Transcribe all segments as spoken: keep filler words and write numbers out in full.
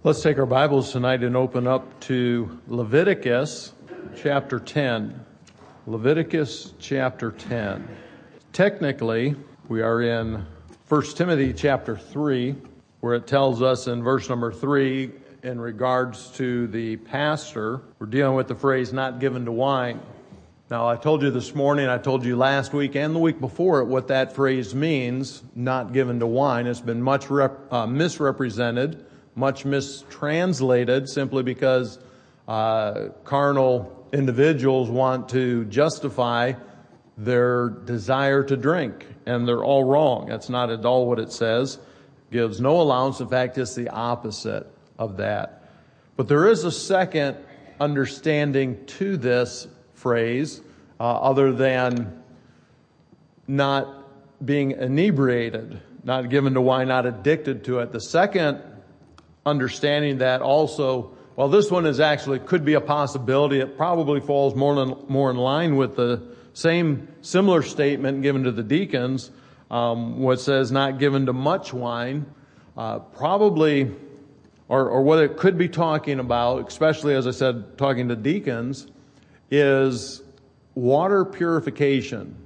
Let's take our Bibles tonight and open up to Leviticus chapter ten. Leviticus chapter ten. Technically, we are in First Timothy chapter three, where it tells us in verse number three, in regards to the pastor, we're dealing with the phrase not given to wine. Now, I told you this morning, I told you last week and the week before it, what that phrase means, not given to wine. It's been much rep, uh, misrepresented, much mistranslated, simply because uh, carnal individuals want to justify their desire to drink, and they're all wrong. That's not at all what it says. It gives no allowance. In fact, it's the opposite of that. But there is a second understanding to this phrase, uh, other than not being inebriated, not given to wine, not addicted to it. The second understanding that also, well, this one is actually, could be a possibility. It probably falls more in, more in line with the same similar statement given to the deacons, um, what says not given to much wine, uh, probably, or, or what it could be talking about, especially as I said, talking to deacons, is water purification.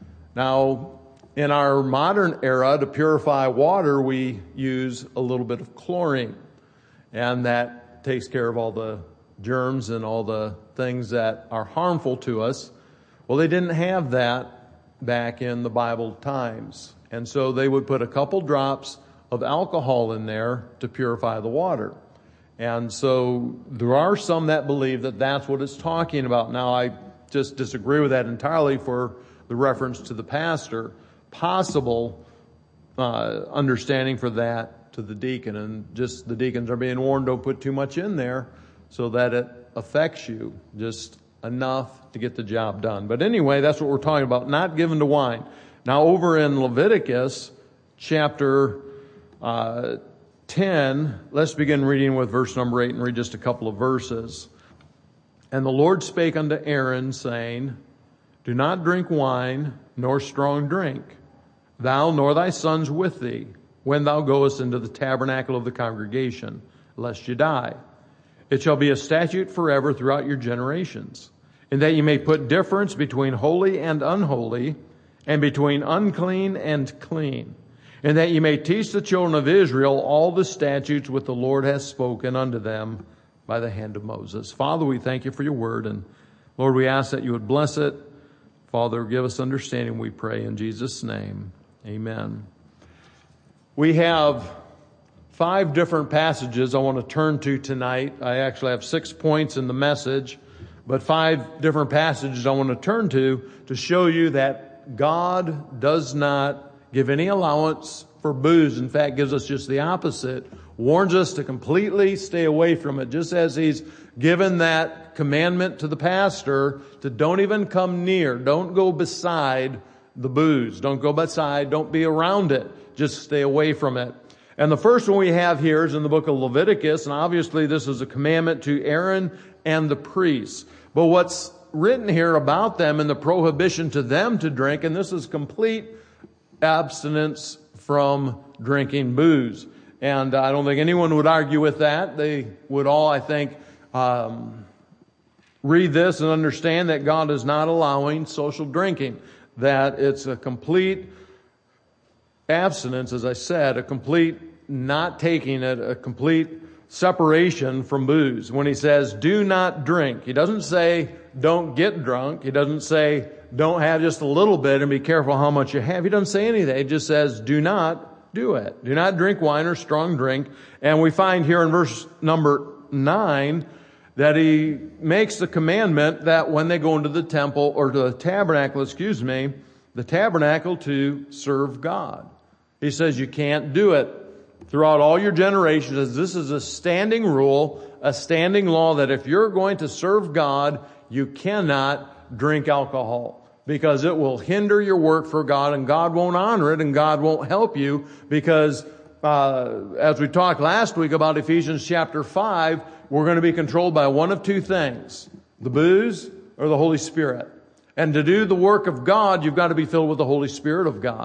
Now, in our modern era, to purify water, we use a little bit of chlorine. And that takes care of all the germs and all the things that are harmful to us. Well, they didn't have that back in the Bible times. And so they would put a couple drops of alcohol in there to purify the water. And so there are some that believe that that's what it's talking about. Now, I just disagree with that entirely for the reference to the pastor. Possible uh, understanding for that to the deacon, and just the deacons are being warned, don't put too much in there so that it affects you, just enough to get the job done. But anyway, that's what we're talking about, not given to wine. Now over in Leviticus chapter uh, ten, let's begin reading with verse number eight and read just a couple of verses. And the Lord spake unto Aaron, saying, do not drink wine, nor strong drink, thou nor thy sons with thee, when thou goest into the tabernacle of the congregation, lest you die. It shall be a statute forever throughout your generations, in that ye may put difference between holy and unholy, and between unclean and clean, and that ye may teach the children of Israel all the statutes which the Lord hath spoken unto them by the hand of Moses. Father, we thank you for your word, and Lord, we ask that you would bless it. Father, give us understanding, we pray in Jesus' name. Amen. We have five different passages I want to turn to tonight. I actually have six points in the message, but five different passages I want to turn to to show you that God does not give any allowance for booze. In fact, gives us just the opposite. Warns us to completely stay away from it, just as he's given that commandment to the pastor to don't even come near, don't go beside the booze, don't go beside, don't be around it. Just stay away from it. And the first one we have here is in the book of Leviticus, and obviously this is a commandment to Aaron and the priests. But what's written here about them and the prohibition to them to drink, and this is complete abstinence from drinking booze. And I don't think anyone would argue with that. They would all, I think, um, read this and understand that God is not allowing social drinking, that it's a complete abstinence, as I said, a complete not taking it, a complete separation from booze. When he says, do not drink, he doesn't say, don't get drunk. He doesn't say, don't have just a little bit and be careful how much you have. He doesn't say anything. He just says, do not do it. Do not drink wine or strong drink. And we find here in verse number nine that he makes the commandment that when they go into the temple, or to the tabernacle, excuse me, the tabernacle to serve God. He says you can't do it throughout all your generations, as this is a standing rule, a standing law, that if you're going to serve God, you cannot drink alcohol, because it will hinder your work for God, and God won't honor it, and God won't help you, because uh, as we talked last week about Ephesians chapter five, we're going to be controlled by one of two things, the booze or the Holy Spirit. And to do the work of God, you've got to be filled with the Holy Spirit of God.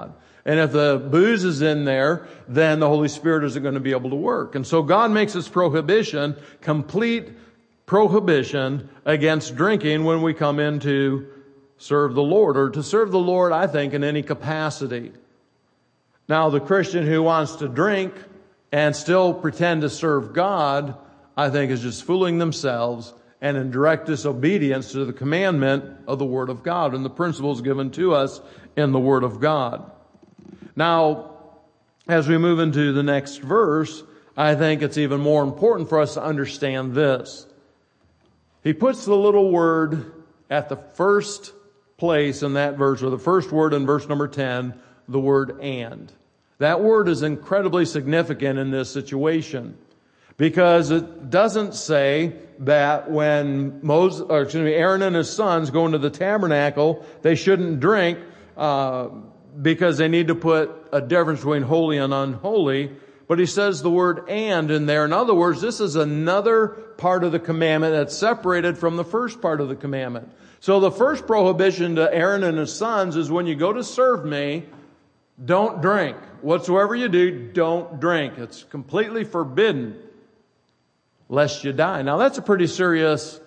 And if the booze is in there, then the Holy Spirit isn't going to be able to work. And so God makes this prohibition, complete prohibition against drinking when we come in to serve the Lord, or to serve the Lord, I think, in any capacity. Now, the Christian who wants to drink and still pretend to serve God, I think, is just fooling themselves and in direct disobedience to the commandment of the Word of God and the principles given to us in the Word of God. Now, as we move into the next verse, I think it's even more important for us to understand this. He puts the little word at the first place in that verse, or the first word in verse number ten, the word and. That word is incredibly significant in this situation, because it doesn't say that when Moses, or excuse me, Aaron and his sons go into the tabernacle, they shouldn't drink uh, because they need to put a difference between holy and unholy. But he says the word and in there. In other words, this is another part of the commandment that's separated from the first part of the commandment. So the first prohibition to Aaron and his sons is when you go to serve me, don't drink. Whatsoever you do, don't drink. It's completely forbidden, lest you die. Now that's a pretty serious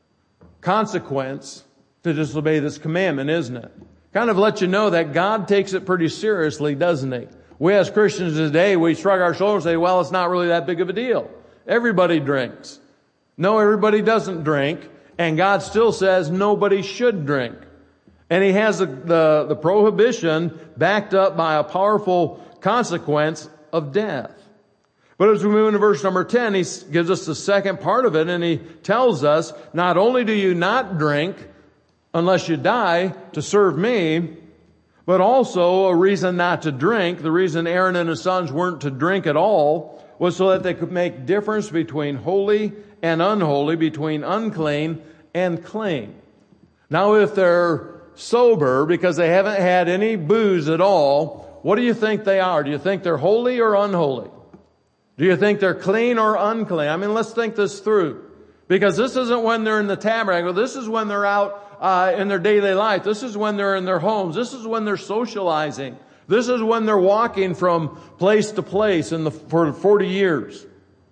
consequence to disobey this commandment, isn't it? Kind of let you know that God takes it pretty seriously, doesn't He? We as Christians today, we shrug our shoulders and say, well, it's not really that big of a deal. Everybody drinks. No, everybody doesn't drink. And God still says nobody should drink. And He has the, the, the prohibition backed up by a powerful consequence of death. But as we move into verse number ten, He gives us the second part of it, and He tells us, not only do you not drink unless you die to serve me, but also a reason not to drink. The reason Aaron and his sons weren't to drink at all was so that they could make difference between holy and unholy, between unclean and clean. Now, if they're sober because they haven't had any booze at all, what do you think they are? Do you think they're holy or unholy? Do you think they're clean or unclean? I mean, let's think this through. Because this isn't when they're in the tabernacle. This is when they're out uh, in their daily life. This is when they're in their homes. This is when they're socializing. This is when they're walking from place to place in the, for forty years.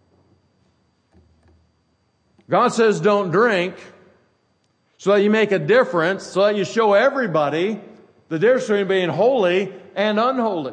God says don't drink so that you make a difference, so that you show everybody the difference between being holy and unholy.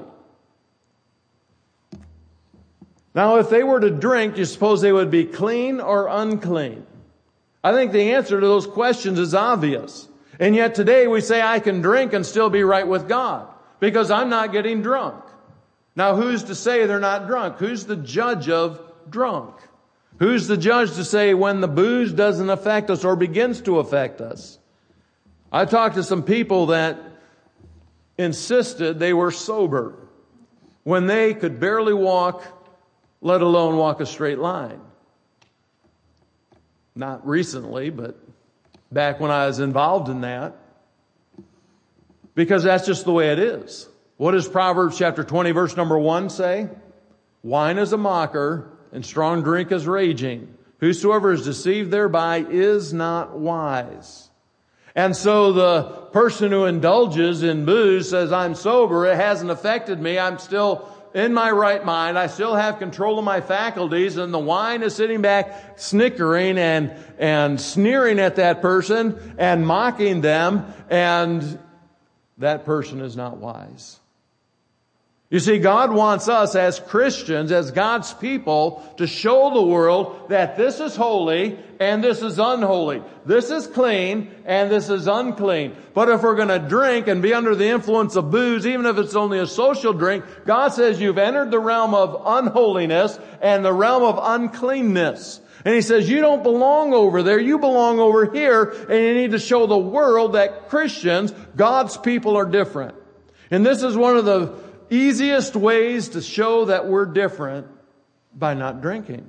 Now, if they were to drink, do you suppose they would be clean or unclean? I think the answer to those questions is obvious. And yet today we say I can drink and still be right with God because I'm not getting drunk. Now, who's to say they're not drunk? Who's the judge of drunk? Who's the judge to say when the booze doesn't affect us or begins to affect us? I talked to some people that insisted they were sober when they could barely walk, let alone walk a straight line. Not recently, but back when I was involved in that. Because that's just the way it is. What does Proverbs chapter twenty verse number one say? Wine is a mocker, and strong drink is raging. Whosoever is deceived thereby is not wise. And so the person who indulges in booze says, I'm sober, it hasn't affected me, I'm still in my right mind, I still have control of my faculties, and the wine is sitting back snickering and, and sneering at that person and mocking them, and that person is not wise. You see, God wants us as Christians, as God's people, to show the world that this is holy and this is unholy. This is clean and this is unclean. But if we're going to drink and be under the influence of booze, even if it's only a social drink, God says you've entered the realm of unholiness and the realm of uncleanness. And He says you don't belong over there, you belong over here, and you need to show the world that Christians, God's people, are different. And this is one of the easiest ways to show that we're different, by not drinking.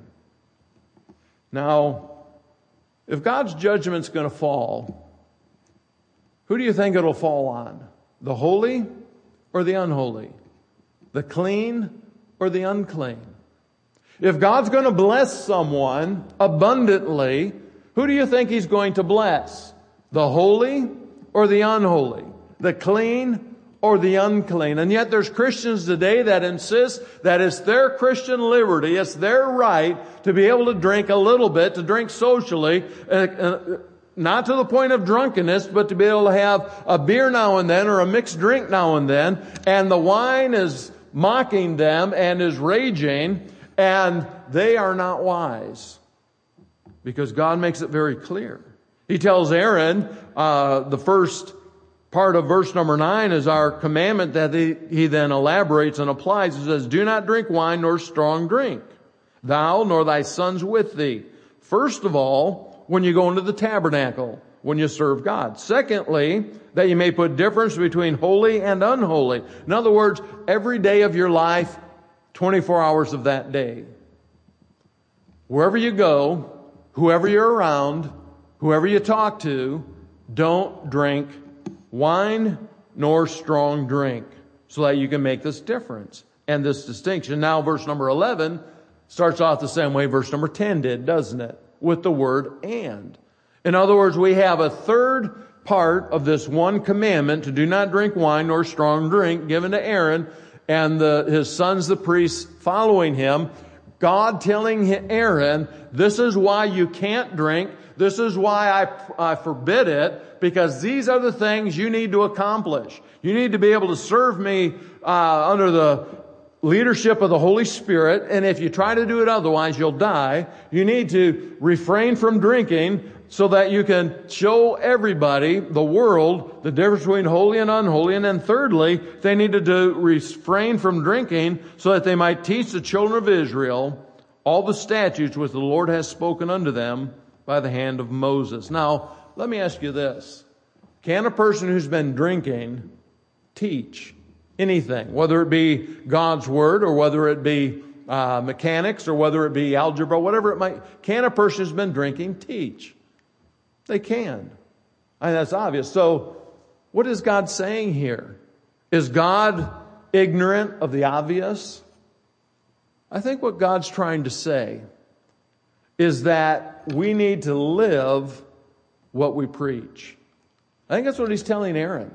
Now, if God's judgment's going to fall, who do you think it'll fall on? The holy or the unholy? The clean or the unclean? If God's going to bless someone abundantly, who do you think He's going to bless? The holy or the unholy? The clean or the unclean. And yet there's Christians today that insist that it's their Christian liberty, it's their right to be able to drink a little bit, to drink socially, uh, uh, not to the point of drunkenness, but to be able to have a beer now and then or a mixed drink now and then. And the wine is mocking them and is raging, and they are not wise. Because God makes it very clear. He tells Aaron, uh, the first part of verse number nine is our commandment that he, he then elaborates and applies. He says, do not drink wine nor strong drink, thou nor thy sons with thee. First of all, when you go into the tabernacle, when you serve God. Secondly, that you may put difference between holy and unholy. In other words, every day of your life, twenty-four hours of that day. Wherever you go, whoever you're around, whoever you talk to, don't drink wine nor strong drink, so that you can make this difference and this distinction. Now, verse number eleven starts off the same way verse number ten did, doesn't it? With the word and. In other words, we have a third part of this one commandment to do not drink wine nor strong drink given to Aaron and the, his sons, the priests, following him. God telling Aaron, this is why you can't drink. This is why I, I forbid it, because these are the things you need to accomplish. You need to be able to serve me uh, under the leadership of the Holy Spirit, and if you try to do it otherwise, you'll die. You need to refrain from drinking so that you can show everybody, the world, the difference between holy and unholy. And then thirdly, they needed to refrain from drinking so that they might teach the children of Israel all the statutes which the Lord has spoken unto them by the hand of Moses. Now, let me ask you this. Can a person who's been drinking teach anything, whether it be God's Word or whether it be uh, mechanics or whether it be algebra, whatever it might, can a person who's been drinking teach? They can. I mean, that's obvious. So, what is God saying here? Is God ignorant of the obvious? I think what God's trying to say is that we need to live what we preach. I think that's what he's telling Aaron.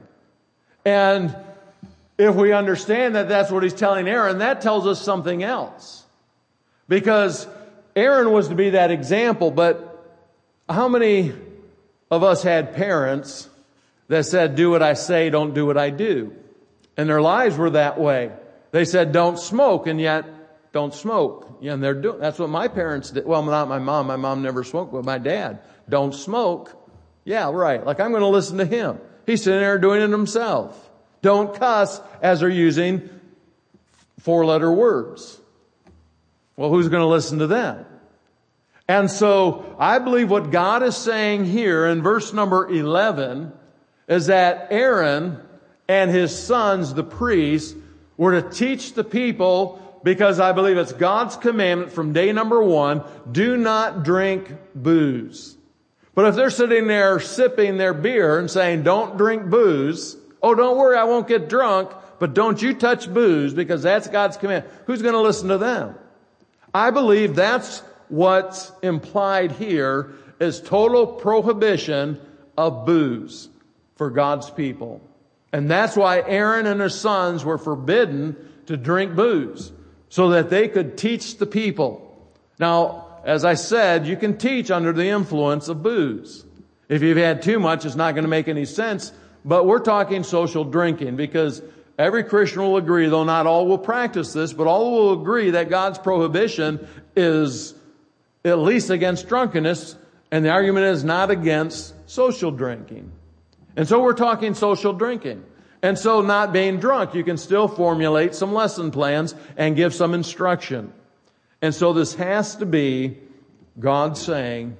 And if we understand that that's what he's telling Aaron, that tells us something else. Because Aaron was to be that example, but how many of us had parents that said, do what I say, don't do what I do? And their lives were that way. They said, don't smoke, and yet don't smoke. Yeah, and they're doing, that's what my parents did. Well, not my mom. My mom never smoked, but my dad. Don't smoke. Yeah, right. Like I'm going to listen to him. He's sitting there doing it himself. Don't cuss as they're using four-letter words. Well, who's going to listen to them? And so I believe what God is saying here in verse number eleven is that Aaron and his sons, the priests, were to teach the people, because I believe it's God's commandment from day number one, do not drink booze. But if they're sitting there sipping their beer and saying, don't drink booze, oh, don't worry, I won't get drunk, but don't you touch booze, because that's God's command. Who's going to listen to them? I believe that's what's implied here is total prohibition of booze for God's people. And that's why Aaron and his sons were forbidden to drink booze, so that they could teach the people. Now, as I said, you can teach under the influence of booze. If you've had too much, it's not going to make any sense. But we're talking social drinking, because every Christian will agree, though not all will practice this, but all will agree that God's prohibition is at least against drunkenness, and the argument is not against social drinking. And so we're talking social drinking. And so not being drunk, you can still formulate some lesson plans and give some instruction. And so this has to be God saying,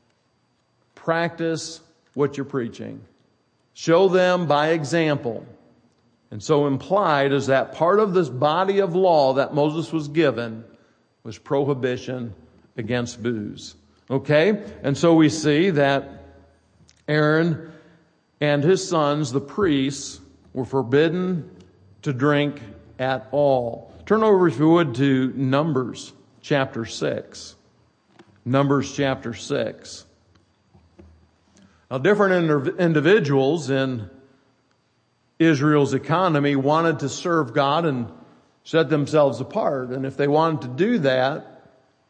practice what you're preaching. Show them by example. And so implied is that part of this body of law that Moses was given was prohibition against booze. Okay? And so we see that Aaron and his sons, the priests, were forbidden to drink at all. Turn over, if you would, to Numbers chapter six. Numbers chapter six. Now, different individuals in Israel's economy, wanted to serve God and set themselves apart. And if they wanted to do that,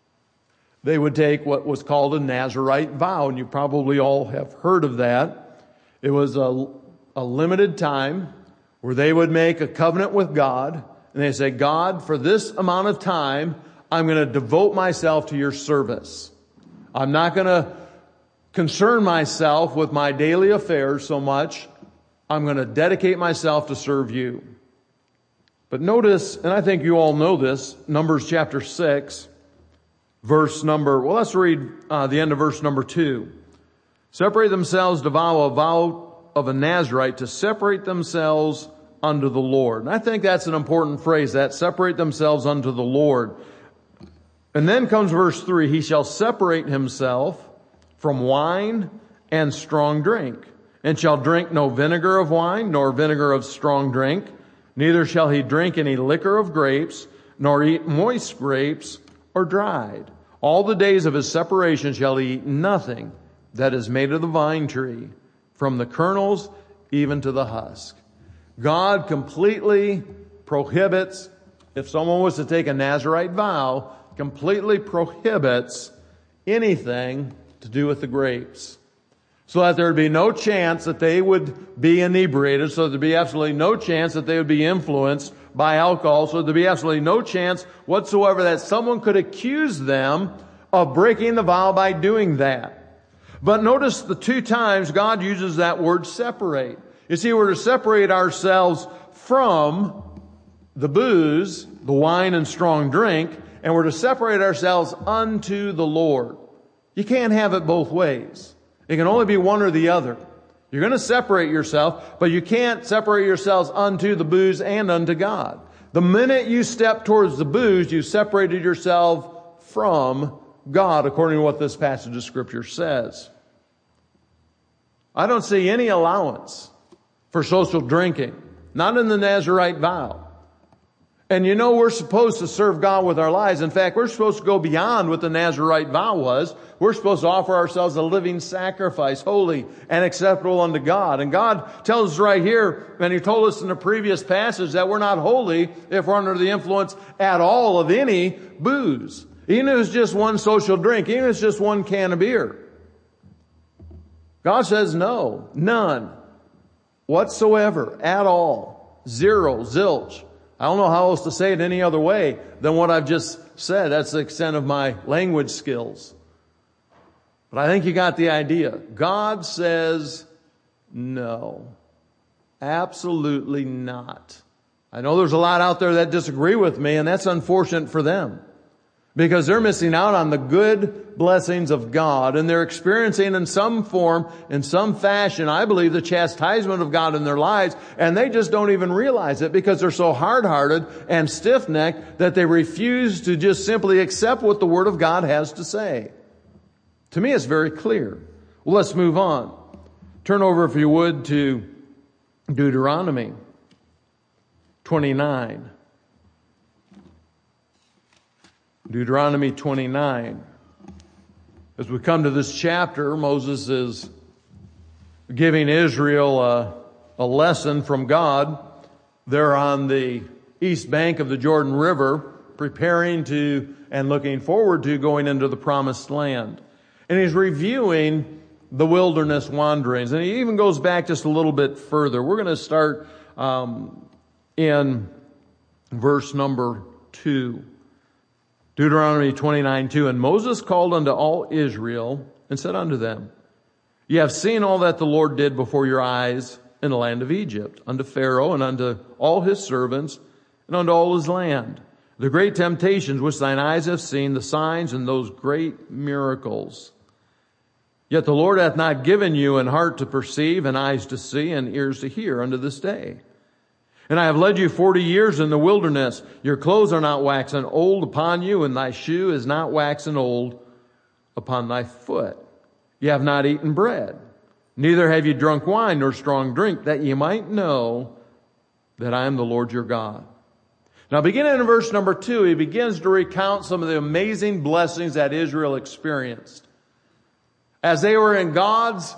they would take what was called a Nazirite vow. And you probably all have heard of that. It was a, a limited time where they would make a covenant with God. And they say, God, for this amount of time, I'm going to devote myself to your service. I'm not going to concern myself with my daily affairs so much. I'm going to dedicate myself to serve you. But notice, and I think you all know this, Numbers chapter six, verse number, well, let's read uh, the end of verse number two. Separate themselves to vow a vow of a Nazirite to separate themselves unto the Lord. And I think that's an important phrase, that separate themselves unto the Lord. And then comes verse three, he shall separate himself from wine and strong drink, and shall drink no vinegar of wine, nor vinegar of strong drink, neither shall he drink any liquor of grapes, nor eat moist grapes or dried. All the days of his separation shall he eat nothing that is made of the vine tree, from the kernels even to the husk. God completely prohibits, if someone was to take a Nazirite vow, completely prohibits anything to do with the grapes. So that there would be no chance that they would be inebriated, so there'd be absolutely no chance that they would be influenced by alcohol, so there'd be absolutely no chance whatsoever that someone could accuse them of breaking the vow by doing that. But notice the two times God uses that word separate. You see, we're to separate ourselves from the booze, the wine and strong drink, and we're to separate ourselves unto the Lord. You can't have it both ways. It can only be one or the other. You're going to separate yourself, but you can't separate yourselves unto the booze and unto God. The minute you step towards the booze, you separated yourself from God, according to what this passage of Scripture says. I don't see any allowance for social drinking, not in the Nazirite vow. And you know, we're supposed to serve God with our lives. In fact, we're supposed to go beyond what the Nazirite vow was. We're supposed to offer ourselves a living sacrifice, holy and acceptable unto God. And God tells us right here, and He told us in the previous passage, that we're not holy if we're under the influence at all of any booze. Even if it's just one social drink, even if it's just one can of beer. God says no, none, whatsoever, at all, zero, zilch. I don't know how else to say it any other way than what I've just said. That's the extent of my language skills. But I think you got the idea. God says no. Absolutely not. I know there's a lot out there that disagree with me, and that's unfortunate for them. Because they're missing out on the good blessings of God, and they're experiencing in some form, in some fashion, I believe, the chastisement of God in their lives, and they just don't even realize it because they're so hard-hearted and stiff-necked that they refuse to just simply accept what the Word of God has to say. To me, it's very clear. Well, let's move on. Turn over, if you would, to Deuteronomy twenty-nine. Deuteronomy twenty-nine. As we come to this chapter, Moses is giving Israel a, a lesson from God. They're on the east bank of the Jordan River, preparing to and looking forward to going into the promised land. And he's reviewing the wilderness wanderings. And he even goes back just a little bit further. We're going to start um, in verse number two. Deuteronomy twenty-nine two, and Moses called unto all Israel and said unto them, Ye have seen all that the Lord did before your eyes in the land of Egypt, unto Pharaoh and unto all his servants and unto all his land, the great temptations which thine eyes have seen, the signs and those great miracles. Yet the Lord hath not given you an heart to perceive, and eyes to see, and ears to hear unto this day. And I have led you forty years in the wilderness. Your clothes are not waxen old upon you, and thy shoe is not waxen old upon thy foot. Ye have not eaten bread, neither have ye drunk wine nor strong drink, that ye might know that I am the Lord your God. Now, beginning in verse number two, he begins to recount some of the amazing blessings that Israel experienced. As they were in God's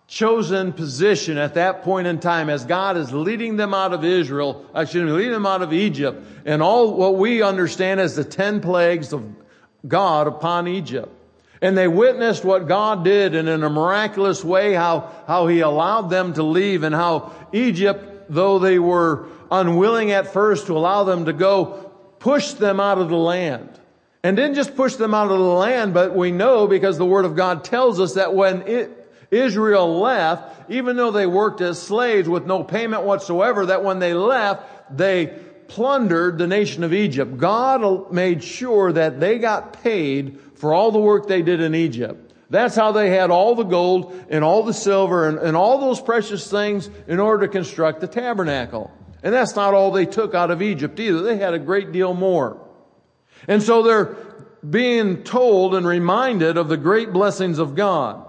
chosen position at that point in time as God is leading them out of Israel, actually leading them out of Egypt, and all what we understand as the ten plagues of God upon Egypt. And they witnessed what God did, and in a miraculous way, how, how He allowed them to leave, and how Egypt, though they were unwilling at first to allow them to go, pushed them out of the land. And didn't just push them out of the land, but we know, because the Word of God tells us, that when it, Israel left, even though they worked as slaves with no payment whatsoever, that when they left, they plundered the nation of Egypt. God made sure that they got paid for all the work they did in Egypt. That's how they had all the gold and all the silver and, and all those precious things in order to construct the tabernacle. And that's not all they took out of Egypt either. They had a great deal more. And so they're being told and reminded of the great blessings of God.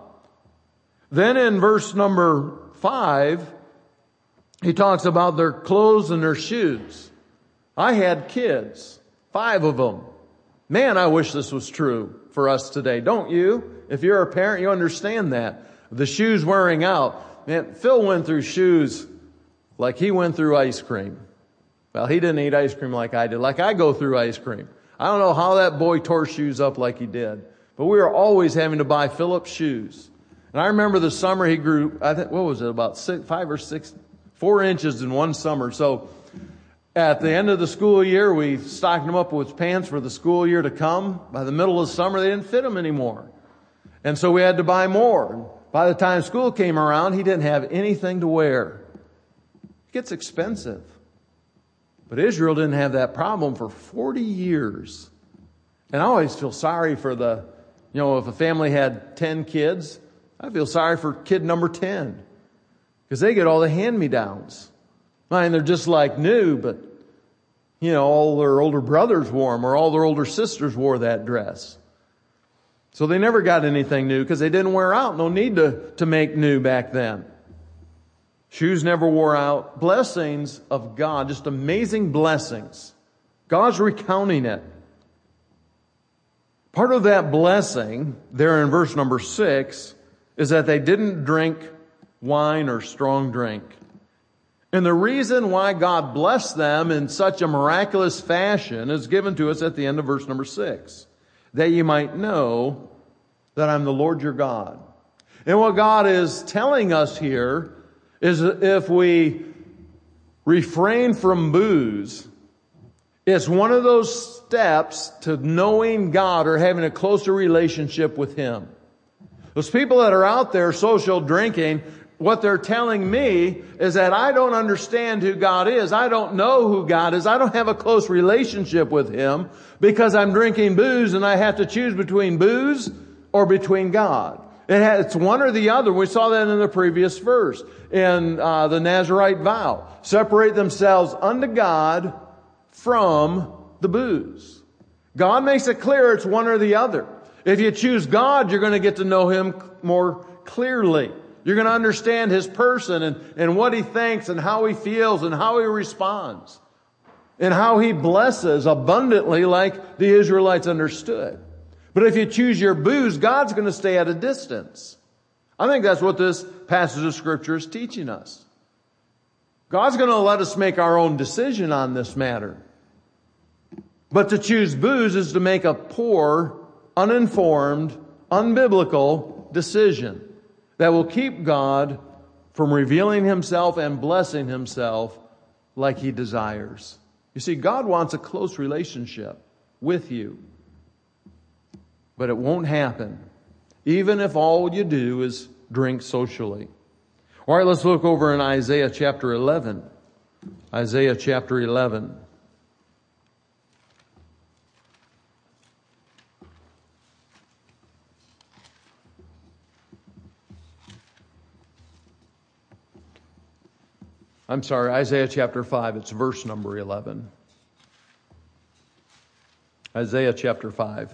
Then in verse number five, he talks about their clothes and their shoes. I had kids, five of them. Man, I wish this was true for us today, don't you? If you're a parent, you understand that. The shoes wearing out. Man, Phil went through shoes like he went through ice cream. Well, he didn't eat ice cream like I did, like I go through ice cream. I don't know how that boy tore shoes up like he did, but we were always having to buy Philip shoes. And I remember the summer he grew, I think, what was it, about six, five or six, four inches in one summer. So at the end of the school year, we stocked him up with pants for the school year to come. By the middle of the summer, they didn't fit him anymore. And so we had to buy more. By the time school came around, he didn't have anything to wear. It gets expensive. But Israel didn't have that problem for forty years. And I always feel sorry for the, you know, if a family had ten kids, I feel sorry for kid number ten. Because they get all the hand-me-downs. I mean, they're just like new, but, you know, all their older brothers wore them, or all their older sisters wore that dress. So they never got anything new because they didn't wear out. No need to, to make new back then. Shoes never wore out. Blessings of God, just amazing blessings. God's recounting it. Part of that blessing, there in verse number six, is that they didn't drink wine or strong drink. And the reason why God blessed them in such a miraculous fashion is given to us at the end of verse number six. That you might know that I'm the Lord your God. And what God is telling us here is if we refrain from booze, it's one of those steps to knowing God or having a closer relationship with Him. Those people that are out there social drinking, what they're telling me is that I don't understand who God is. I don't know who God is. I don't have a close relationship with Him because I'm drinking booze and I have to choose between booze or between God. It has, it's one or the other. We saw that in the previous verse in uh, the Nazirite vow. Separate themselves unto God from the booze. God makes it clear it's one or the other. If you choose God, you're going to get to know Him more clearly. You're going to understand His person and, and what He thinks and how He feels and how He responds. And how He blesses abundantly like the Israelites understood. But if you choose your booze, God's going to stay at a distance. I think that's what this passage of Scripture is teaching us. God's going to let us make our own decision on this matter. But to choose booze is to make a poor, uninformed, unbiblical decision that will keep God from revealing Himself and blessing Himself like He desires. You see, God wants a close relationship with you. But it won't happen, even if all you do is drink socially. All right, let's look over in Isaiah chapter eleven. Isaiah chapter eleven. I'm sorry, Isaiah chapter five, it's verse number eleven. Isaiah chapter five.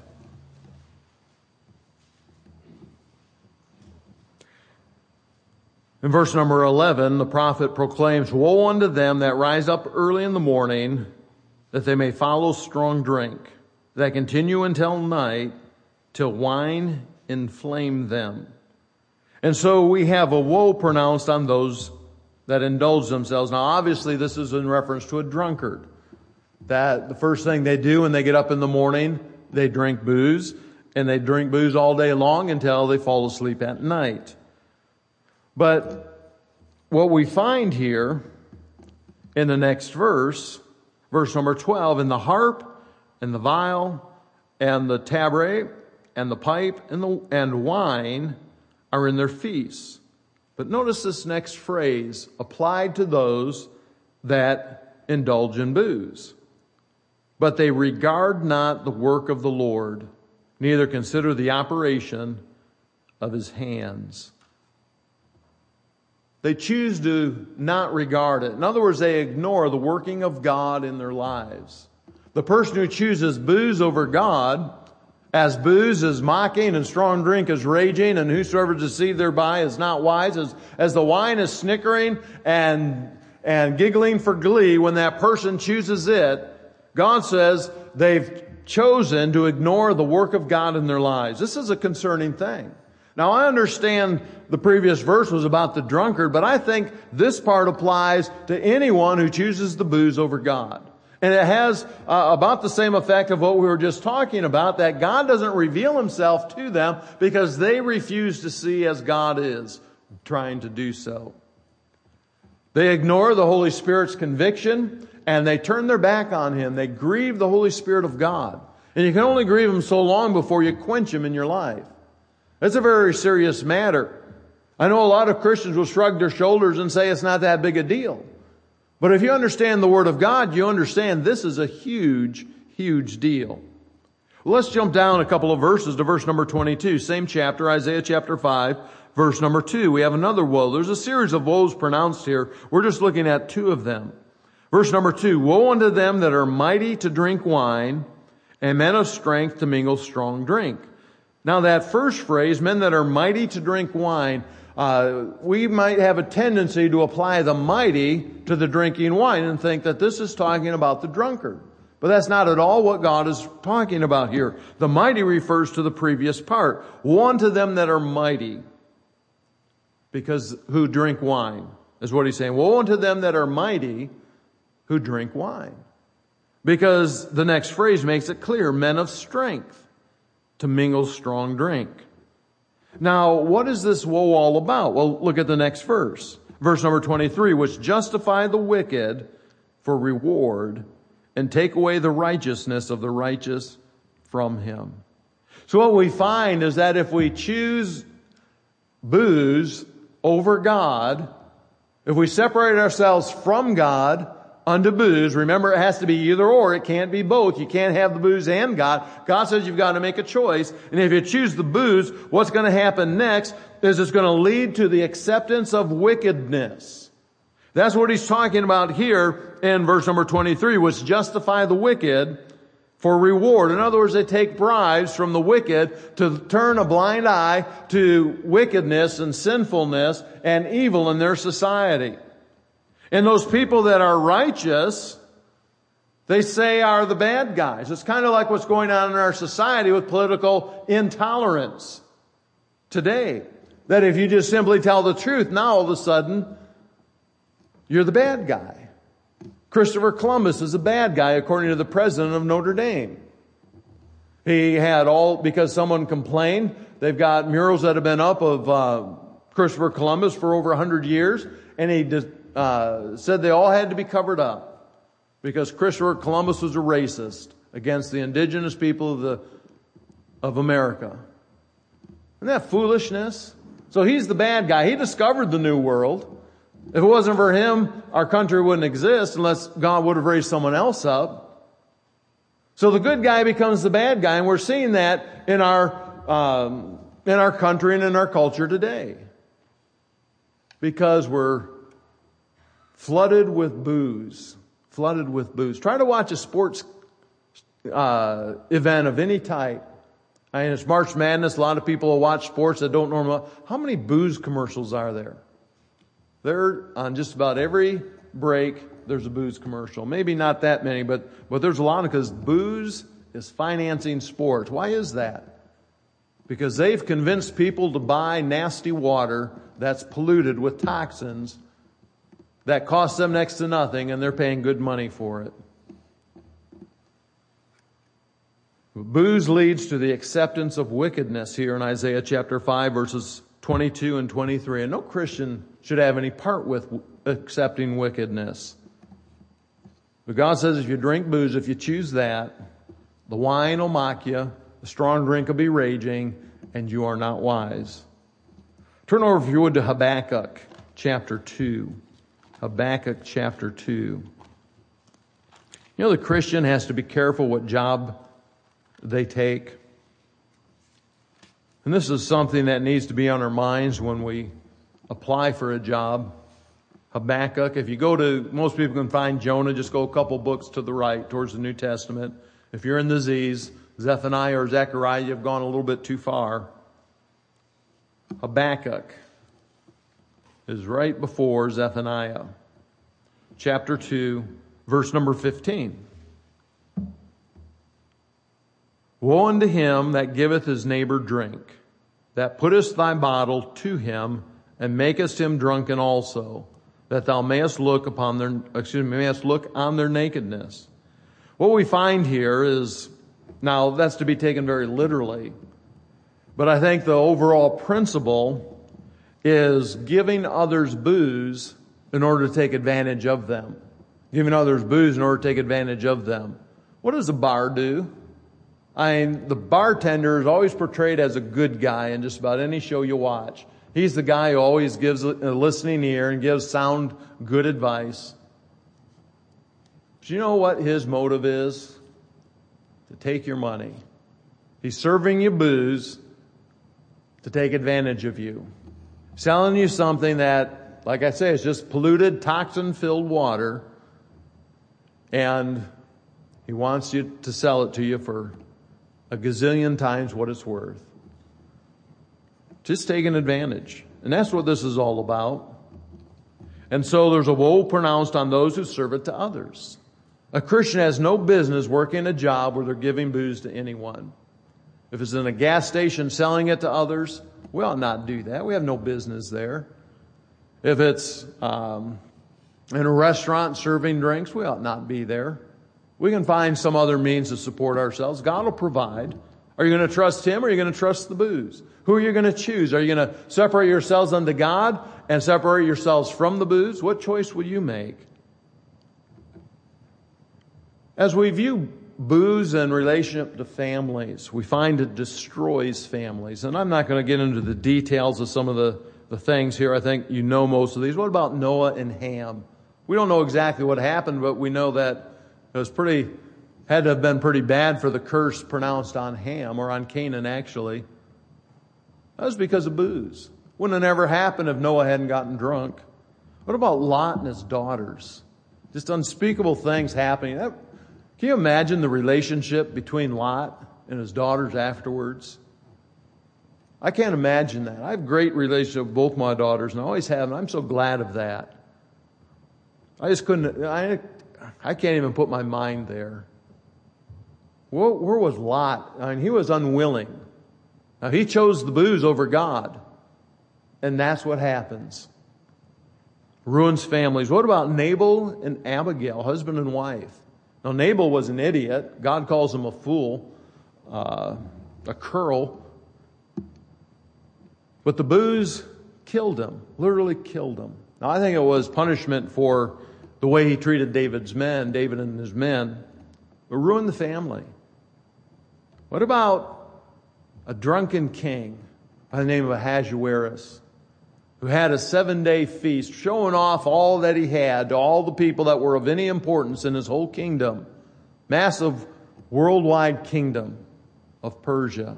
In verse number eleven, the prophet proclaims, "Woe unto them that rise up early in the morning, that they may follow strong drink, that continue until night, till wine inflame them. And so we have a woe pronounced on those that indulge themselves. Now obviously this is in reference to a drunkard. That the first thing they do when they get up in the morning, they drink booze. And they drink booze all day long until they fall asleep at night. But what we find here in the next verse, verse number twelve, and the harp and the viol and the tabret and the pipe and the and wine are in their feasts. But notice this next phrase applied to those that indulge in booze. But they regard not the work of the Lord, neither consider the operation of his hands. They choose to not regard it. In other words, they ignore the working of God in their lives. The person who chooses booze over God, as booze is mocking and strong drink is raging, and whosoever is deceived thereby is not wise, as, as the wine is snickering and, and giggling for glee, when that person chooses it, God says they've chosen to ignore the work of God in their lives. This is a concerning thing. Now I understand the previous verse was about the drunkard, but I think this part applies to anyone who chooses the booze over God. And it has uh, about the same effect of what we were just talking about, that God doesn't reveal himself to them because they refuse to see as God is trying to do so. They ignore the Holy Spirit's conviction and they turn their back on him. They grieve the Holy Spirit of God. And you can only grieve him so long before you quench him in your life. That's a very serious matter. I know a lot of Christians will shrug their shoulders and say it's not that big a deal. But if you understand the Word of God, you understand this is a huge, huge deal. Well, let's jump down a couple of verses to verse number twenty-two. Same chapter, Isaiah chapter five, verse number two. We have another woe. There's a series of woes pronounced here. We're just looking at two of them. Verse number two, woe unto them that are mighty to drink wine, and men of strength to mingle strong drink. Now that first phrase, men that are mighty to drink wine, uh, we might have a tendency to apply the mighty to the drinking wine and think that this is talking about the drunkard. But that's not at all what God is talking about here. The mighty refers to the previous part. Woe unto them that are mighty, because who drink wine, is what he's saying. Woe unto them that are mighty, who drink wine. Because the next phrase makes it clear, men of strength to mingle strong drink. Now, what is this woe all about? Well, look at the next verse. Verse number twenty-three, which justify the wicked for reward and take away the righteousness of the righteous from him. So what we find is that if we choose booze over God, if we separate ourselves from God unto booze, remember it has to be either or, it can't be both. You can't have the booze and God. God says you've got to make a choice. And if you choose the booze, what's going to happen next is it's going to lead to the acceptance of wickedness. That's what he's talking about here in verse number twenty-three, which justify the wicked for reward. In other words, they take bribes from the wicked to turn a blind eye to wickedness and sinfulness and evil in their society. And those people that are righteous, they say are the bad guys. It's kind of like what's going on in our society with political intolerance today. That if you just simply tell the truth, now all of a sudden, you're the bad guy. Christopher Columbus is a bad guy according to the president of Notre Dame. He had all, because someone complained, they've got murals that have been up of uh, Christopher Columbus for over one hundred years, and he just, uh, said they all had to be covered up because Christopher Columbus was a racist against the indigenous people of the of America. Isn't that foolishness? So he's the bad guy. He discovered the New World. If it wasn't for him, our country wouldn't exist unless God would have raised someone else up. So the good guy becomes the bad guy, and we're seeing that in our um, in our country and in our culture today. Because we're flooded with booze. Flooded with booze. Try to watch a sports uh, event of any type. I mean, it's March Madness. A lot of people will watch sports that don't normally. How many booze commercials are there? There, on just about every break, there's a booze commercial. Maybe not that many, but, but there's a lot, because booze is financing sports. Why is that? because they've convinced people to buy nasty water that's polluted with toxins that costs them next to nothing, and they're paying good money for it. Booze leads to the acceptance of wickedness here in Isaiah chapter five, verses twenty-two and twenty-three. And no Christian should have any part with accepting wickedness. But God says if you drink booze, if you choose that, the wine will mock you, the strong drink will be raging, and you are not wise. Turn over, if you would, to Habakkuk chapter two. Habakkuk chapter two. You know, the Christian has to be careful what job they take. And this is something that needs to be on our minds when we apply for a job. Habakkuk, if you go to, most people can find Jonah, just go a couple books to the right towards the New Testament. If you're in the Z's, Zephaniah or Zechariah, you've gone a little bit too far. Habakkuk is right before Zephaniah. Chapter two, verse number fifteen. Woe unto him that giveth his neighbor drink, that puttest thy bottle to him, and makest him drunken also, that thou mayest look upon their, excuse me, mayest look on their nakedness. What we find here is, now that's to be taken very literally, but I think the overall principle is giving others booze in order to take advantage of them. Giving others booze in order to take advantage of them. What does a bar do? I mean, the bartender is always portrayed as a good guy in just about any show you watch. He's the guy who always gives a listening ear and gives sound, good advice. Do you know what his motive is? To take your money. He's serving you booze to take advantage of you. Selling you something that, like I say, is just polluted, toxin-filled water. And he wants you to sell it to you for a gazillion times what it's worth. Just taking advantage. And that's what this is all about. And so there's a woe pronounced on those who serve it to others. A Christian has no business working a job where they're giving booze to anyone. If it's in a gas station selling it to others, we ought not do that. We have no business there. If it's um, in a restaurant serving drinks, we ought not be there. We can find some other means to support ourselves. God will provide. Are you going to trust Him or are you going to trust the booze? Who are you going to choose? Are you going to separate yourselves unto God and separate yourselves from the booze? What choice will you make? As we view booze in relationship to families, we find it destroys families. And I'm not going to get into the details of some of the, the things here. I think you know most of these. What about Noah and Ham? We don't know exactly what happened, but we know that it was pretty, had to have been pretty bad for the curse pronounced on Ham, or on Canaan actually. That was because of booze. Wouldn't have ever happened if Noah hadn't gotten drunk. What about Lot and his daughters? Just unspeakable things happening. That, can you imagine the relationship between Lot and his daughters afterwards? I can't imagine that. I have a great relationship with both my daughters, and I always have, and I'm so glad of that. I just couldn't, I, I can't even put my mind there. Where, where was Lot? I mean, he was unwilling. Now, he chose the booze over God, and that's what happens. Ruins families. What about Nabal and Abigail, husband and wife? Now, Nabal was an idiot. God calls him a fool, uh, a curl. But the booze killed him, literally killed him. Now, I think it was punishment for the way he treated David's men, David and his men, but ruined the family. What about a drunken king by the name of Ahasuerus, who had a seven-day feast, showing off all that he had to all the people that were of any importance in his whole kingdom, massive worldwide kingdom of Persia.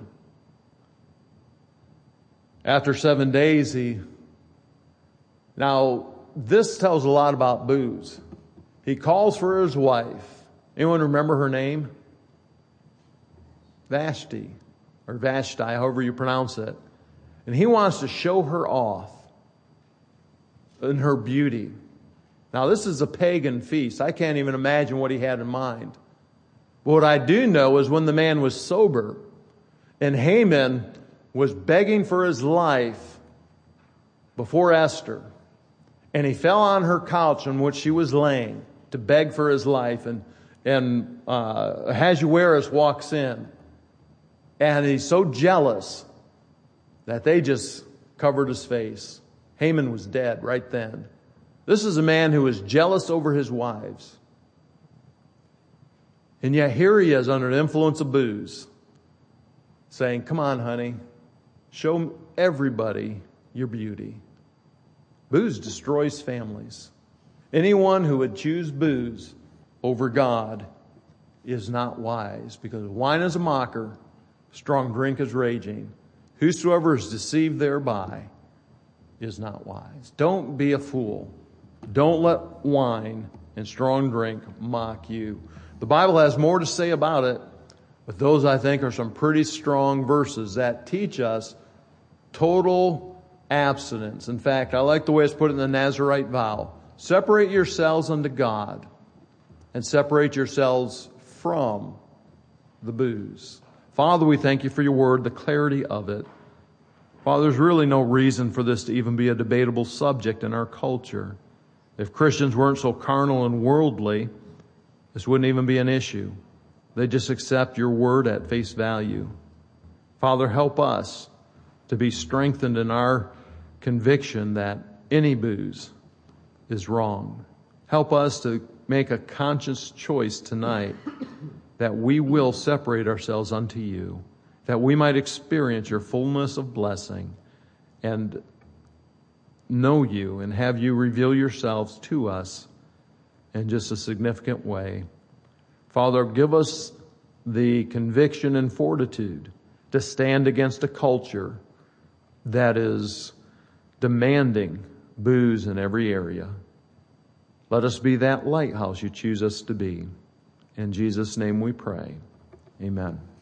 After seven days, he... Now, this tells a lot about booze. He calls for his wife. Anyone remember her name? Vashti, or Vashti, however you pronounce it. And he wants to show her off in her beauty. Now, this is a pagan feast. I can't even imagine what he had in mind. But what I do know is when the man was sober, and Haman was begging for his life before Esther. And he fell on her couch on which she was laying to beg for his life. And, and uh, Ahasuerus walks in. And he's so jealous that they just covered his face. Haman was dead right then. This is a man who was jealous over his wives. And yet here he is under the influence of booze, saying, come on, honey, show everybody your beauty. Booze destroys families. Anyone who would choose booze over God is not wise, because wine is a mocker, strong drink is raging. Whosoever is deceived thereby is not wise. Don't be a fool. Don't let wine and strong drink mock you. The Bible has more to say about it, but those, I think, are some pretty strong verses that teach us total abstinence. In fact, I like the way it's put in the Nazirite vow. Separate yourselves unto God and separate yourselves from the booze. Father, we thank you for your word, the clarity of it. Father, there's really no reason for this to even be a debatable subject in our culture. If Christians weren't so carnal and worldly, this wouldn't even be an issue. They just accept your word at face value. Father, help us to be strengthened in our conviction that any booze is wrong. Help us to make a conscious choice tonight that we will separate ourselves unto you, that we might experience your fullness of blessing and know you and have you reveal yourselves to us in just a significant way. Father, give us the conviction and fortitude to stand against a culture that is demanding booze in every area. Let us be that lighthouse you choose us to be. In Jesus' name we pray. Amen.